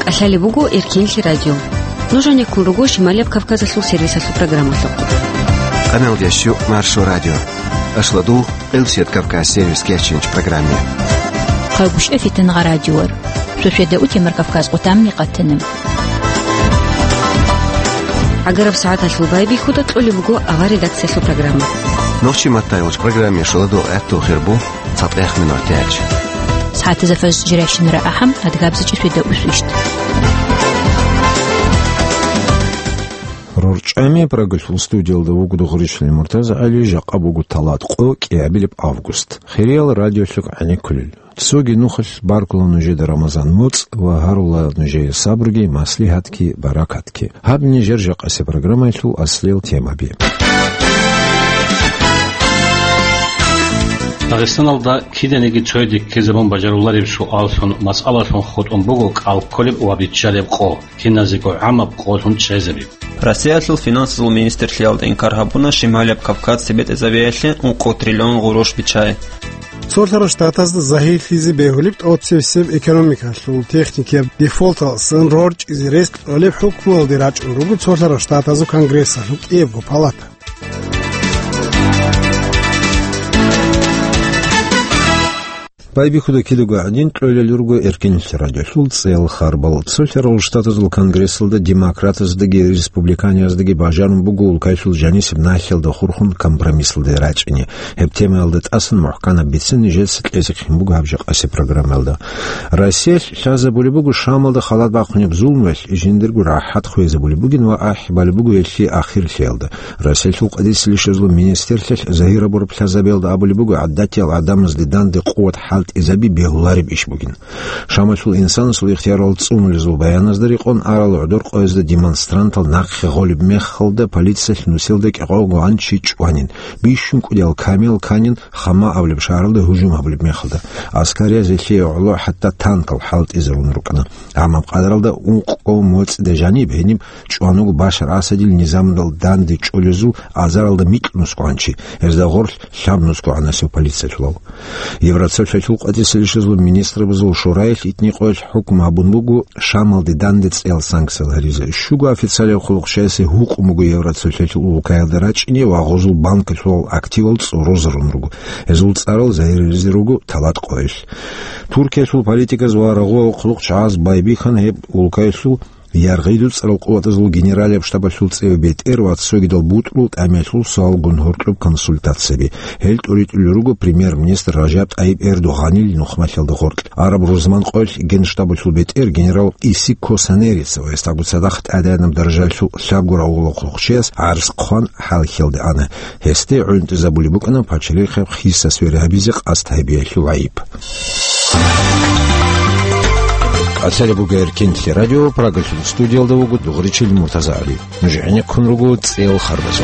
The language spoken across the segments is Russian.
Калали бугу Иркинли радио. Нужен куругу Шималев Кавказа слу сервиса слу программу слу. Канал Ящу Маршу радио. Ашладу Элсет Кавказ сервис керченч программе. Хагуш эфитен радиор. Шушеда утимер Кавказ утамни катынım. Агараб саата слу байби худа тулли бугу ага редакция слу программы. Новчи матайлыч программе шладу эту хербу цатех минутяч. ساعات زفاز جراشن رأهم هتجابز تشويدا وسويشت. رورچامي прогулку студиал да вугу дохришли Муртаза Али жaqабугу талат қоқ ябилиб август. Хириал радиошлук ани кулил. Соги нухал баркула нужеда Рамазан муц ва харула нужея сабруги маслихатки баракатки. Хабни жержақ аси программа ишул аслил тема би. Дагестаналда киденеги чойдик кезебон бажарулари шу алсон мас'аласон худон бугук алколиб уабитчалеб қо киназико амаб қосон чезеби. Россиятл финансовый министр Лиалдин Кархабуна Шималеб Кавказ себе завещал $1 триллион грош бичай. Солтара штатазда захил хизи бехулибт отсевсев экономика шул техники дефолт сын рорч из рест олеб хукмол дирач уругу солтара штатазу конгресса лук евго палата. Байби худа кидуга один троллелюргу эркенчи радиошул цел харбал цольферол штатазул конгрессылда демократыздыги республиканиздыги бажарым бугул кайшул жанисib нахилда хурхун компромиссылды рачини хептемелдет асын мухкана битсин нижесит лезикхин бугу абжак аси программалда Россия шаза були бугу шамалда халат бахунеб зулмвеш жиндиргу рахат хуезе були бугин ва ахбали бугу эльши ахир шелда Россия шул қадис лишезлу министершлеш захира бурб шазабелда абули бугу аддател адамызды данды қуат хал إذابي بيهولارب إيش بوجين شامل الإنسان سو اختيار التصوم لزو بيان أصدريق أن أرى العذر قيز ديمونسترانتال ناقخ غالب مخلده بوليسيا نوسيلدك عقو عن شيء وانين بيشون كوديال كامل كانين خما أول بشارلده هجوم أول مخلده عسكرية زي شيء علو حتى تانكل حالت إزرون ركنا عم بقدرلده أنقو موت دجاني بهنيم شوانو باشر أسدي النظام دل دان دي تشولزو أزرلده ميت نسقانشي إذا غور شاب نسقانا سو بوليسيا شلو يفرض قديسلشزو министр бзул шураев итни qo'l hukm abunbugu shamal de dandets el sanksiyalar shugo официале хулукшеси hukmugu евросоюзу укайдарачни ва гозул банк шол активл розрунруgu ezul tsarol zairzirugu talat qo'yish Turkiya шул политика зварагу хулук чаз байбихан хеп улкайсу Яргайдут сарал қуатазул генералия штаба шулцев бет эрват согидал бутлут амешул салгун хорклуб консультацияби. Хелт урит улюругу премьер-министр Ражаб Таyyip Эрдоғанил нухмашалды хоркл. Араб Рузман қойл генштаба шул бет эр генерал Иси Косанерисова эстагу садахт адаянам даржал шул шабгура уғылы құлқшес арс қан хал хилды аны. Хесте ұйнты забули букана пачали хеп хисса свері хабизиқ астайбия шул айып. Ацали бугер кентли радио прогулку студиалда угу дугричил Муртаза Али. Нужиане кунругу цел харбазук.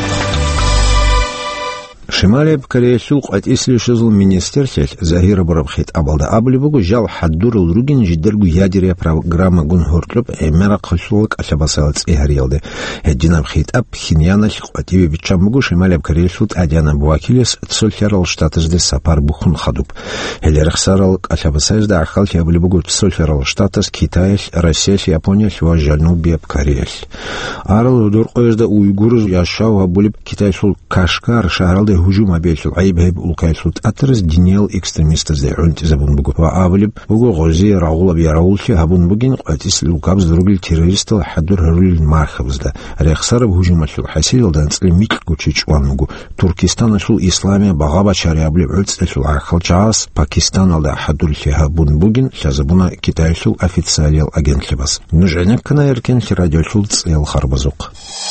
Шималеб Кореяшук от ислишезл министерстве Захира Барабхит Абалда Аблибугу жал хаддурл ругин жидергу ядерия программа гунхорклуб эмера кашулк ашабасалц ихариалды. Эддинам хит ап хиньянаш ативи бичамбугу Шималеб Кореяшук адяна буакилес цольферал штатызды сапар бухун хадуб. Элерхсарал ашабасалзда ахалчи Аблибугу цольферал штатыз Китаяш, Россияш, Японияш ва Жанубияб Кореяш. Арал удур қойзда уйгур яшау абулиб Китайшул Кашкар шахралды هجوم أبيشل عيب هيب والكايسوت أترس دينيال إكسترميستز ده عنت زبون بقول وأبلب بقول غزي راغول بيراغول شيء هبون بقين قاتيس لوكابز درجل تيروريست حدور هرول المارخبز ده ريخسر بهجوم أشل حسيل ده نسل ميكل كوتشيش وانمجو تركستان أشل إسلامي بغابة شارع أبلب عدس أشل عرخل جاس باكستان ده حدور شيء هبون بقين شازبونا كتايشل أفيتساليال أجنت لباس نجعنا كنا يركن في راديو شولتس الخربزوق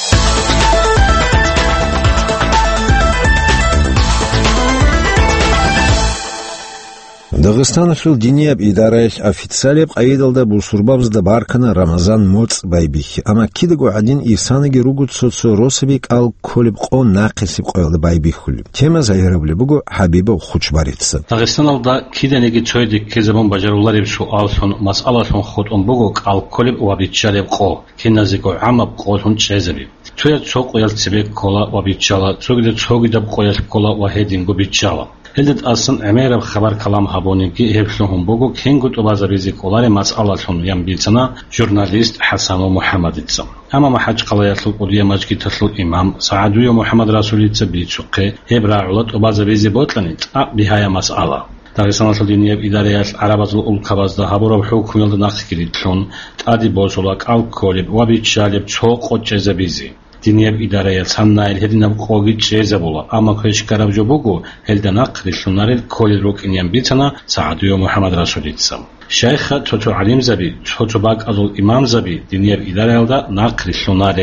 Дагестан шул динияб идараш официалеб айдалда бусурбабзда баркана Рамазан моц байбихи. Ама кидагу один исанаги ругут соцо росабик ал колиб қо нақисиб қойлды байбихулли. Тема заирабли бугу Хабиба хучбаритса. Дагестаналда киденеги чойдик кезебон бажарулариб шу алсон мас'аласон худон бугу ал колиб уабитчалеб қо киназико амаб қосон чезеби. Чоя чоқ оял цебек кола уабитчала, цогиде чогидаб қоял кола уахедингу бичала. هلدت أصلا عمير بخبر كلام هابونيكي هبشلهم بوجو كينغوت وبازابيزي كولاري مسألة شون ينبيتنا جورناليست حسن محمد إتسام أما ما حج قلايات القضية مجكي تسلو إمام سعدوية محمد رسولي تبيت شقي هبرا علت وبازابيزي بوتلانيت بهاي مسألة داغستان الدينية بإداريات عربات الأولكاباز ده هبورا بحكم يلد ناخكريتلون تادي بوصولك الكوليب وبيتشاليب تشوق وجزابيزي دينية بإداريات سمنايل هدينا بقوغي تشيزابولا أما كويش كارب جوبوغو هلدناق ريتلونار الكولي روك إنيان بيتنا سعدوية محمد رسولي تسام شيخ توتو عليم زبي توتو باق أزول إمام زبي دينية بإداريات ده ناق ريتلونار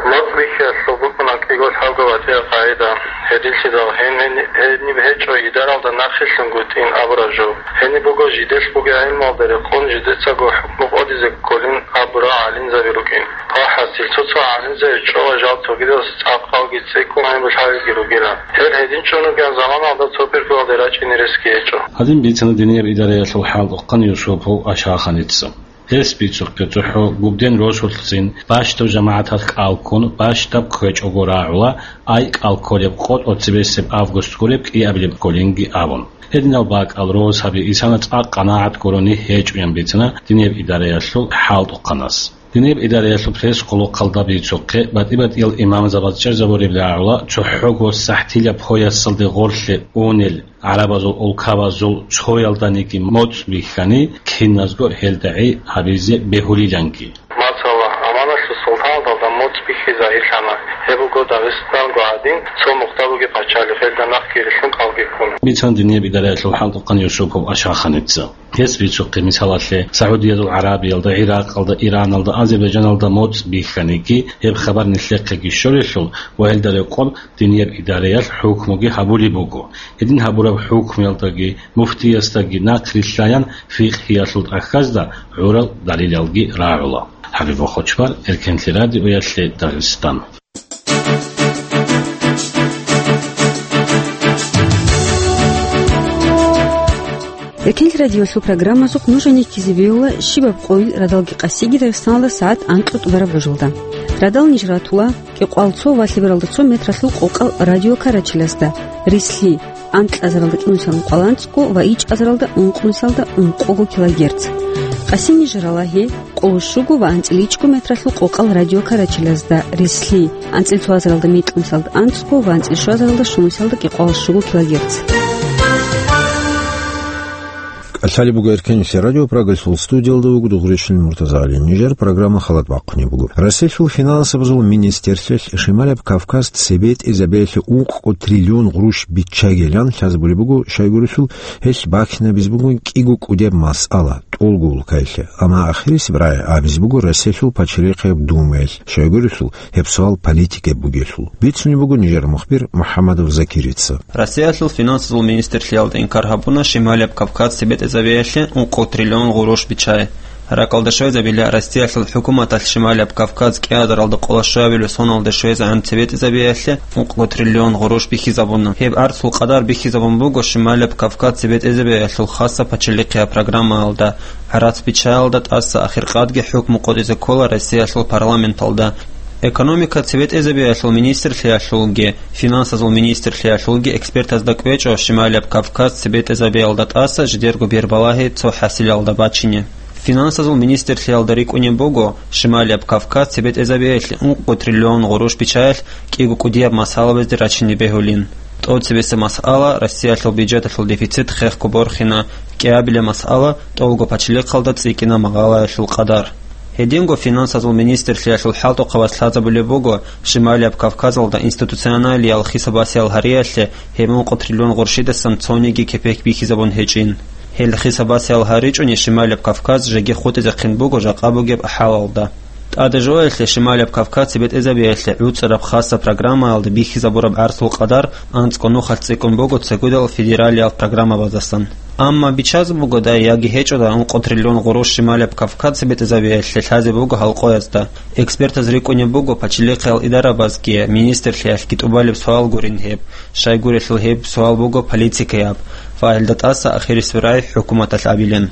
هديل سيدا هني بهجو إدارة دا نخش لنقوتين أبراجو هني بوغو جيدش بوغي عين مادرقون جيدت ساقو حكم قادي زكولين أبرا علين زبيروكين ها حسيل توتو علين زيجو وجال توقيدو ستاقاو جيد سيكو هين بشحاوي گيروگيرا هر هدين چونو گان زمان عدا توبر في وادراج إني رسكيجو هدين بيتنا دينية بإدارة الحال وقن يوسوبو أشاخان يتسم هس بيتسوق تحو بودين روشولتين باشتو جماعتك الكون باشتب كويج اوغوراعولا اي الكوليب قود اوتسبيسب افغوست كوليب اي ابليب كولينجي ابون هدنا باك الروز هبي إسانة قناعت كوروني هيج وينبيتنا دينيب إدارة يسلو حالد قناص دينيب إدارة يسلو بريس قلو قلدا بيتسوق بات يل إمام زبادشر زبوري بلاعولا تحوق وسحتيليا بخويا السلدي غورشلي اونيل عربازول أولكابازول شويل دانيكي موت بيخاني كينازغو هلدعي هبيزي بهولي جانكي هبوغو داغستان قاعدين سو مختبوغي بچالي فلدا نخكيرشون قالگيكون بيتان دنيا بدايات الحال قن يوسوبو اشاخنتزا كيس بيتسوق مثالات سعودية العربية الدا عراق الدا ايران الدا اذربيجان الدا موت بيخانيكي هب خبر نتلقي شوريشول وهلدا يقول دنيا بدايات حكموغي هبولي بوغو يدين هبورا حكم يلداغي مفتي استاغي ناقريشلايان فقهيات الاخازدا عورال دليل يلغي راعولا حبيب خوشبار اركنتي راديو ياشلي داغستان Эркенли радиосу программа зук нужен кизивиула шибаб qoil радалги qasigi Дагестанла саат анклут барабажулда. Радал нижратула кеқалцо ва либералдцо метраслу qoqal радио карачиласда. Рисли ант азралда кинусан qalantsku ва ич азралда унqunsalda unqogu килогерц. Qasini жралахи qolshugu ва анцличку метраслу qoqal радио карачиласда. Рисли анцлицо азралда метунsalda анtsku ва анцлишу азралда шунsalda кеqalshugu килогерц. Алхали бугу эркенси радио прогрессул студиялда угуду грешин Муртаза Али Нижер программа халат баққыны бугу. Российский финансов зул министерстве Шималяб Кавказ цебет изабелси уқ триллион груш бичагелян хаз були бугу шайгурусул хеш бақхина biz бугу кигук удеб мас'ала толгул кайсе. Ама ахирис брай biz бугу Российский пачриқе думел шайгурусул хепсуал политике бугесул. Битсуни бугу Нижер мухбир Мухаммадов Закирица. Российский финансов министерстве Инкархабуна Шималяб Кавказ цебет زبيله ونقو تريليون غروش بيتشاي راكل دشوي زبيله رستيا الحكومه الشماليه بكافكاز كيادر الد قلاشابيل سونال دشوي عن تبيت زبيله ونقو تريليون غروش بحسابنا هي ارث القدر بحسابهم بوغو شماليه بكافكاز تبيت زبيله الخاصه بتشليقيا برنامه الدا عرات بيتشالدت اس اخر قادغي حكم قوديز كولا رستيا البرلمانت الدا Экономика цвет изобилия министерства шулги, финансовый министерства шулги, эксперт аздаквечо Шималяб Кавказ цвет изобилия датаса ждергу бербалаги цо хасилял дабачине. Финансовый министерства алдарик унебого Шималяб Кавказ цвет изобилия унку триллион грош печаль кигу кудия масала бездрачини бегулин. То цвесе масала Россия шул бюджет шул дефицит хех куборхина киабиле масала толго пачли қалдат цикина магала шул қадар. Хединго финансовый министерство шулхалто қаваслаза булебого Шималяб Кавказалда институционали алхисабаси алхарияле хемон триллион горшида санкциониги кепек бихизабон хечин. Хел хисабаси алхаричуни Шималяб Кавказ жеге хоте захинбого жақабугеб ахалалда. Адажоэле Шималяб Кавказ цебет изабиэле уцараб хаса программа алда бихизабураб арсул қадар анцкону хальцекон бого цегудал федералиал программа базасан. Амма бичас буго да яги хечода он триллион грош Шималяб Кавказ цебет изабиэле хазе буго халқоязда. Эксперт азриконе буго пачилиқал идара базгия министр хяф китубалиб суал гуринхеб шайгуресл хеб суал буго политикаяб фаилдат аса ахирис вирай хукумат алабилен.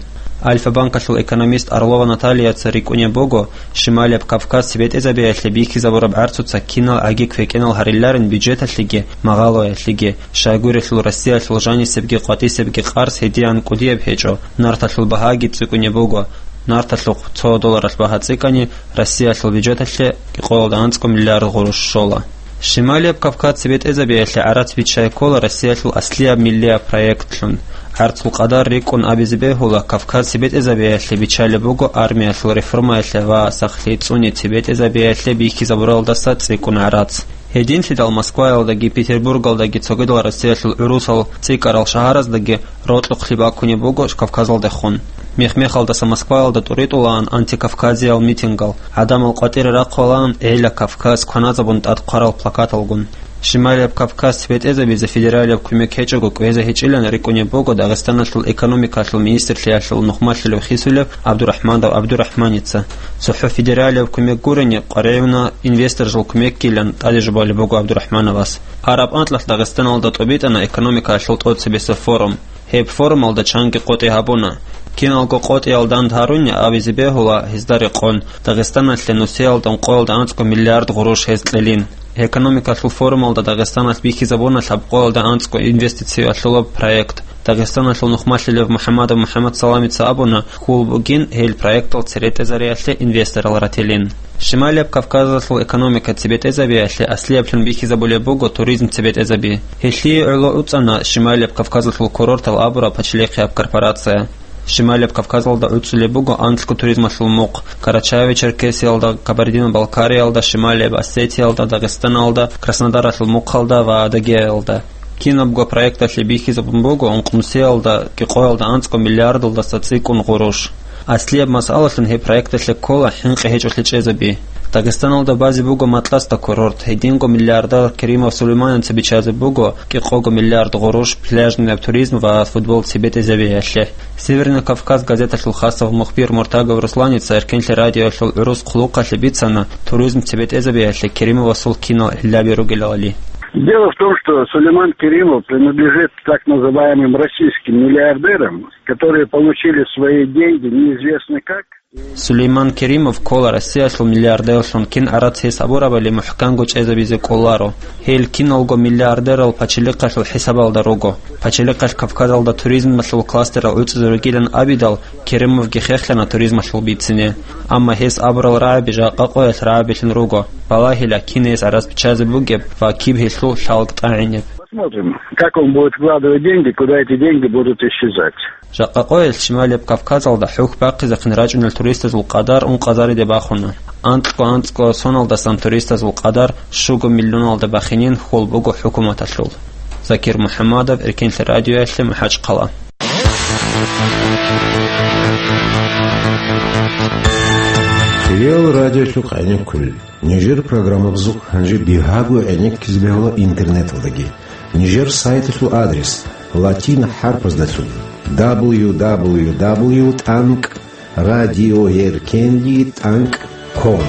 Альфа-банкашул экономист Орлова Наталья Царикуне Бого, Шималия Кавказ Сибет Эзабиасли Бихи Забураб Арцуца Кинал Агик Фекенал Харилларин бюджет атлиги, Магало атлиги, Шагуришул Россия Шулжани Себги Қати Себги Қарс Хедиан Кудиеб Хечо, Нарташул Багаги Цикуне Бого, Нарташул $100 Бага Цикани, Россия Шул бюджет атли, Киқолданцко миллиард гуруш шола. Шималия Кавказ Сибет Эзабиасли Арат Вичай Кола Россия Шул Аслия Миллия проектлун. Арцул Qaдар Рикун Абизбехула Кавказ Сибет Эзабиасли Бичали Богу армия Шул реформа Ва Сахлицуни Тибет Эзабиасли Бихи Забурал Дасат Цикун Арац. Един сидал Москва алдаги Петербург алдаги Цогидал Россия Шул Урусал Цикарал Шахараз даги Ротлук Хлибакуни Богу Кавказал Дехун. Мехмехал Даса Москва алда Туритулан антикавказиал митингал. Адам Ал-Қатир Рақвалан Эйля Кавказ Кваназабунт Атқарал плакат алгун. Шималия Кавказ Сибет Эзабиза федералия Кумек Хечогу Квеза Хечилан Рикуне Бого Дагестана Шул экономика Шул министр Шул Нухмашлев Хисулев Абдурахманица. Сухо федералия Кумек Гурани Қареевна инвестор Шул Кумек Килан Тадижбали Бого Абдурахмановас. Араб Антлах Дагестана алда Тобитана экономика Шул Тотсибиса форум. Хеп форум алда Чанги Qoти Хабуна. Киналго Qoти алдан Таруня Авизбехула Хиздари Қон. Дагестана Шленусе алдан Қолда Анско миллиард гуруш Хезлелин. Экономика шул форум алда Дагестана бихи заборна шабқол алда анско инвестиция шул проект. Дагестана шул Нухмашлев Мухаммад Саламица Абуна хулбугин хел проект ал церете заряшле инвестор алрателин. Шималия Кавказа шул экономика Тибет Эзабиашле аслеплен бихи заболе Бого туризм Тибет Эзаби. Хешли урло уцана Шималия Кавказа шул курорт ал Абура почлеки корпорация. Шималия Кавказ алда Уцуле Бого анско туризма шул Мук, Карачаево Черкесия алда Кабардино-Балкария алда Шималия Осетия алда Дагестан алда Краснодара шул Мук алда ва Адыгея алда. Кинобго проекта шлебихи забунбого он кумсе алда Киқой алда анско миллиард алда сацикун гуруш. Аслеб масала шун хе проекта шле кола хинқи хеч ошличе заби. Дагестан алда бази Бого матласта курорт, хединго миллиарда Керимов Сулейман цебичазе Бого, Киқого миллиард гуруш, пляжный туризм ва футбол Тибет Эзабиашле. Северный Кавказ газета шул Хасов Мухбир Муртагов Русланица, Эркенли радио шул Урус Клука шлебицана, туризм Тибет Эзабиашле, Керимова сул кино Ляби Ругелали. Дело в том, что Сулейман Керимов принадлежит так называемым российским миллиардерам, которые получили свои деньги неизвестно как. Сулейман Керимов кола Россия шул миллиардер шун кин арат хисабура бали мухкангуч эзабизе коларо. Хел кинолго миллиардер ал пачелика шул хисабал дарого. Пачелика Кавказ алда туризм шул кластера уцзургилен абидал Керимов гехехлена туризм шул бицине. Амма хис абрал раби жaqaqo es рабишин руго. Балахила кинес арас пчазе бугеб ва киб хисул шалгтаинеп. Посмотрим, как он будет вкладывать деньги, куда эти деньги будут исчезать. Жaqaqo es Шималия Кавказ алда хук бақи захнираҷун туриста зул Qaдар он Qazaри де бахуна. Антко соналда сам туриста зул Qaдар шуго миллион алда бахинин хол бого хукумат ашул. Закир Мухаммадов Эркенли радио яшле Махачқала. Реал радио шуқайни кул. Нижер программа бзук ханжи бихагу эник кизбехула интернет алдаги. Нижер сайты шу адрес латина харпас дасу www.radioerkenli.com.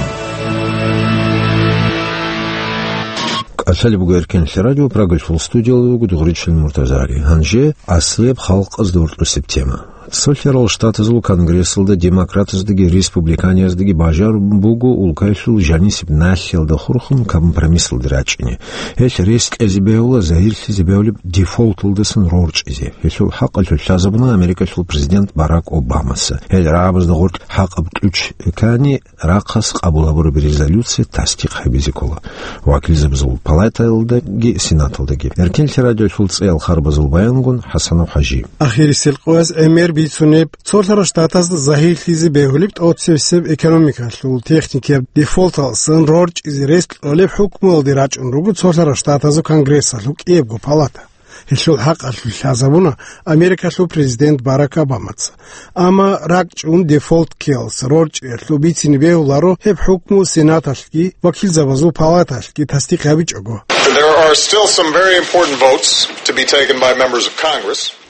Асали бугеркен радио прогашул студиялы гудгуричл Муртазари. Ханже аслеб халк аздурту септема. Солферал штатызыл конгрессылда демократыздыги республиканияздыги бажар бугу улкайшул жанисип нахилда хурхун компромиссыл дырачыни. Эш риск эзибеула заирси зибеулип дефолтылдысын рорч изе. Эшул хак алшул шазабына Америка шул президент Барак Обамасы. Эль рабызды горт хак абтуч кани рақас қабулабуры bir резолюция тастик хабизикола. Вакил забзыл палаталдаги сенаталдаги. Эркенли радио шул цел харбазыл баянгун Хасанов Хажи. Ахири селқоаз эмер бицунеб цолтара штатаз захил хизи бехулипт отсевсев экономика шул техники дефолт алсын рорч из рест олеп хукмол дирач унругу цолтара штатазу конгресса лук эбгу палата. Хишул хак алшул шазабуна Америка шул президент Барак Обамац. Ама ракч ун дефолт келс рорч эршлу бицини бехуларо хеп хукму сенаташки вакил забазу палаташки тастик абич ого. There are still some very important votes to be taken by members of Congress.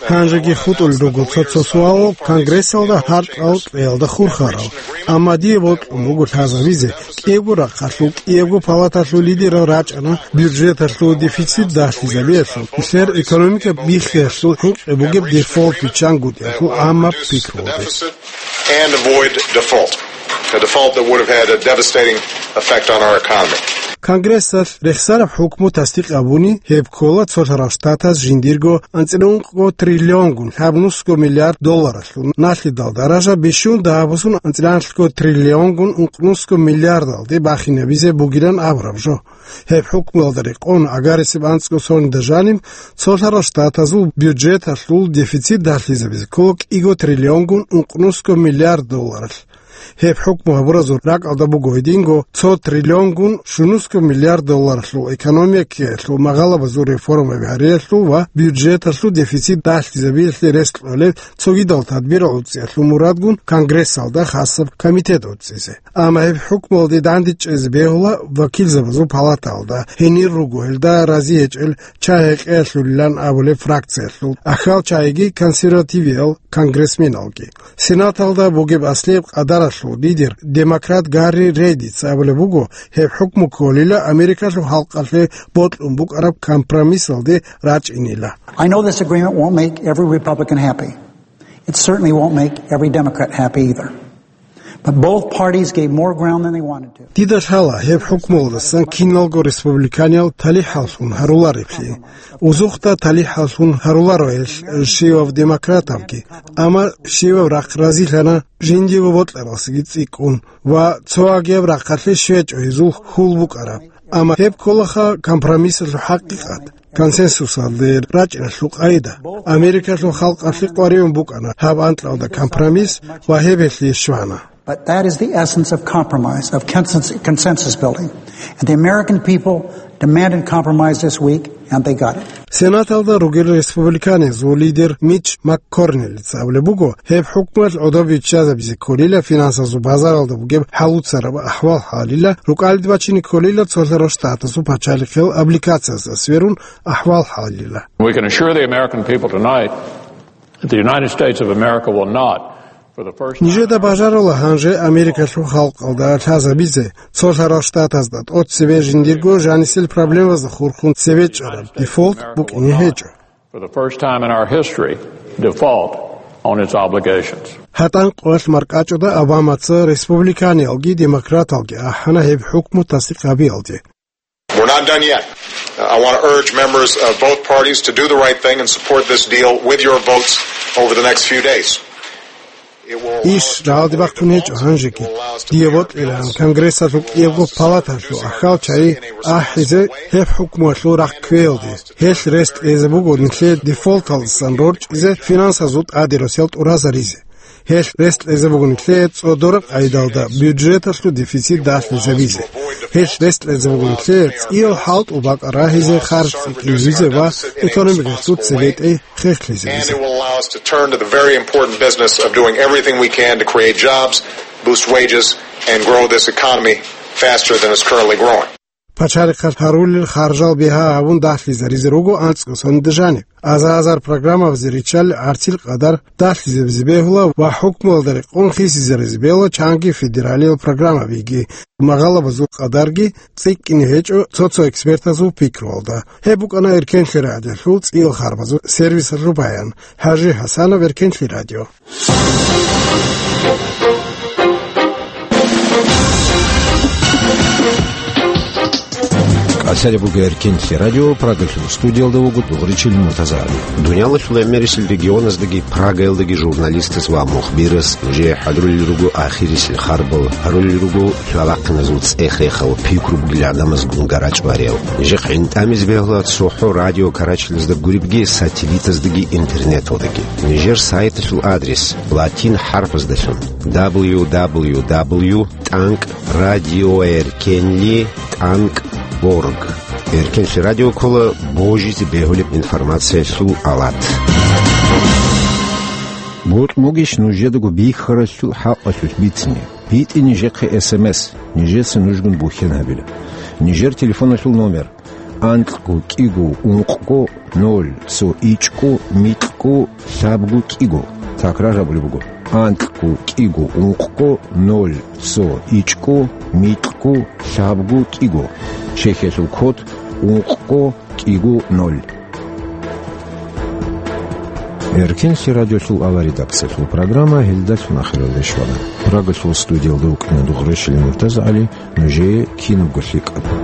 ханжаги хутул дугул соцсуал конгрессалда хартал элда хурхарал амади вот мугу тазавизе кегура хасу кегу палатасу лидера рачана бюджетасу дефицит дашли забесу сер экономика бихесу буге дефолт чангут яку ама пикродес and avoid default, a default that would have had a devastating effect on our economy. Конгрессал рехсараб хукму тасдиқ абуни хебкола цотара штатас жиндирго анцилунго триллионгун хабнусго миллиард долларасу насли дал даража бешун даабусун анциланшлго триллионгун унқнусго миллиард алди бахина бизе бугиран абрабжо хеб хукму алдари қон агарисиб анцго сон дажаним цотара штатазу бюджет аслул дефицит дахлизе бизе кок иго триллионгун унқнусго миллиард долларас هب حكم هبرزو راك أدبو جويدينغو 100 تريليون شنوسكو مليار دولار لو إيكونوميك لو مغالبة زو ريفورم بهارية لو و بيوجيت لو ديفيسيت داخل زبيل ريست لو تسوي دول تدبير عودسي لو مرادغون كونغرس سالدا خاصة كوميتет عودسي أما هب حكم ولدي دانديش إزبيهولا وكيل زبزو بالاتالدا هنير روغوهلدا رازيهجل چاهق إلو لان أولي فراكسي لو أخال چاهيجي كونسيراتيفيل كونغرسمينالجي سيناتالدا بوغيب أسليب قدر ليدر ديمقراط غاري ريديتس أبلغو هب حكم كوليلا أمريكا شو حلقة بوت بوك عرب كمبروميس لدي راج إنيلا. I know this agreement won't make every Republican happy. It certainly won't make every Democrat happy either. But both parties gave more ground than they wanted to. Тидаш хала хеб хукмолда сан киналго республиканиал тали халсун харуларипли. Узухта тали халсун харулароеш шива в демократавки. Ама шива рақрази хана жиндиго ботларасиги цикун ва цоагев рақатли швеч ойзул хулбук араб. Ама хеб колаха компромисс хақиқат. консенсус алды раჭრა სუყაიდა ამერიკაში ხალხი ყარიონ ბუკანა have antlaw the compromise ვა ჰებელი შვანა. But that is the essence of compromise, of consensus building. And the American people demanded compromise this week, and they got it. Senatalda Rugel Republicans leader Mitch McConnell tsavlebugo heb hukmat odovichaz bizi kolila finansazu bazaralda bugeb halutsaraba ahval halila ruqaldibachini kolila tsolaro statusu pachalikhel applicatsias sverun ahval halila. We can assure the American people tonight that the United States of America will not Нижеда бажарала ханже Америкашу халқалда тазабизе цолхара штатаздат от себе жиндирго жанисел проблема за хурхун севечара default book in hedge for the first time in our history default on its obligations. Хатан qosh marqachoda Obamaca Republicani algi Democrat algi ahana heb hukmu tasdiqabi aldi. We're not done yet. I want to urge members of both parties to do the right thing and support this deal with your votes over the next few days. Иш раалди вақтунеч анжеки диевот элан конгрессасу киевго палатасу ахалчаи ахизе хеф хукмашлу раквелди хеш рест эзебугонхе дефолталсан рорч изе финансазут адироселт уразаризе хеш рест эзебугонхе цодор айдалда бюджеташлу дефицит дашлизевизе хеш рест эзебугонхе ил халт убакарахизе харц иклизизе ва экономикасу цевете хехлизевизе. To turn to the very important business of doing everything we can to create jobs, boost wages, and grow this economy faster than it's currently growing. Пачарикат харул харжал биха авун дахлиза ризерого анцкосон дежани. Азазар программа взиричал артил qaдар дахлиза взбехла ва хукмолдари қонхиси зерзбела чанги федералил программа виги. Магалаба зу qadargi цикин хечо цоцо экспертазу пикролда. Хебукана эркен радио шулц ил харбазу сервис рубаян. Хажи Хасанов эркен радио. Асаре бугеркин радио Прага студиялда угут дугричил мутазали. Дунялы флемерисил регионаздagi Прагалдagi журналистс ва мухбирс уже хадрулиругу ахирисил харбал харулиругу шалакназуц эхехал пикруб глядамаз гунгарач варел. Жехин тамиз беглат суху радио карачилзда гурибги сателлитаздagi интернетодаги. Нижер сайтышул адрес латин харфаздашын www.tankradioerkenli.org Эркенши радио кола божизи беголип информация су алат. Вот могиш нужедагу бихарасу хақасус битсни. Бит и нижеқе СМС. Нижесы нужгун бухен хабили. Нижер телефонасул номер Антлгу кигу ункку 0 цо ичку митку лабгу кигу. Такражабли бугу. Антлгу кигу ункку 0 цо ичку митку лабгу кигу. Чехиятул код ункку кигу 0. Эркинси радиосул ава редакциялу программа Гилдат Нахиловичвана. Прогасул студия Лукна Дугрешли Муртаза Али, Нуже Киногофик.